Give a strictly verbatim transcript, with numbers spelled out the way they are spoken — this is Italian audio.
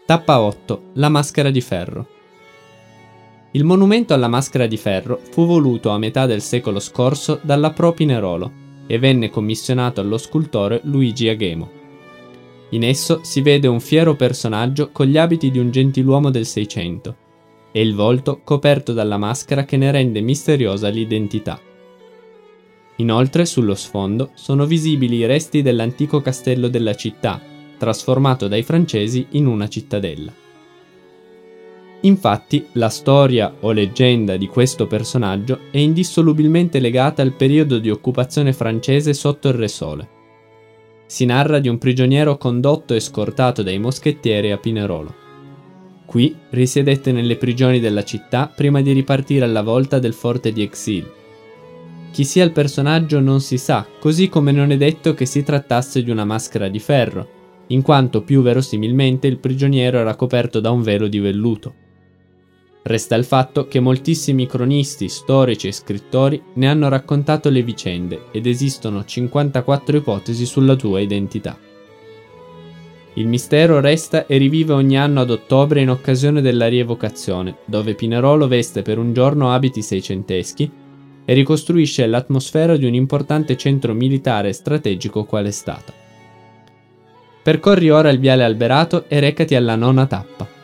Tappa otto. La maschera di ferro. Il monumento alla maschera di ferro fu voluto a metà del secolo scorso dalla Pro Pinerolo e venne commissionato allo scultore Luigi Aghemo. In esso si vede un fiero personaggio con gli abiti di un gentiluomo del Seicento e il volto coperto dalla maschera che ne rende misteriosa l'identità. Inoltre, sullo sfondo sono visibili i resti dell'antico castello della città, trasformato dai francesi in una cittadella. Infatti, la storia o leggenda di questo personaggio è indissolubilmente legata al periodo di occupazione francese sotto il Re Sole. Si narra di un prigioniero condotto e scortato dai moschettieri a Pinerolo. Qui risiedette nelle prigioni della città prima di ripartire alla volta del forte di Exil. Chi sia il personaggio non si sa, così come non è detto che si trattasse di una maschera di ferro, in quanto più verosimilmente il prigioniero era coperto da un velo di velluto. Resta il fatto che moltissimi cronisti, storici e scrittori ne hanno raccontato le vicende ed esistono cinquantaquattro ipotesi sulla sua identità. Il mistero resta e rivive ogni anno ad ottobre in occasione della rievocazione, dove Pinerolo veste per un giorno abiti seicenteschi e ricostruisce l'atmosfera di un importante centro militare strategico qual è stata. Percorri ora il viale alberato e recati alla nona tappa.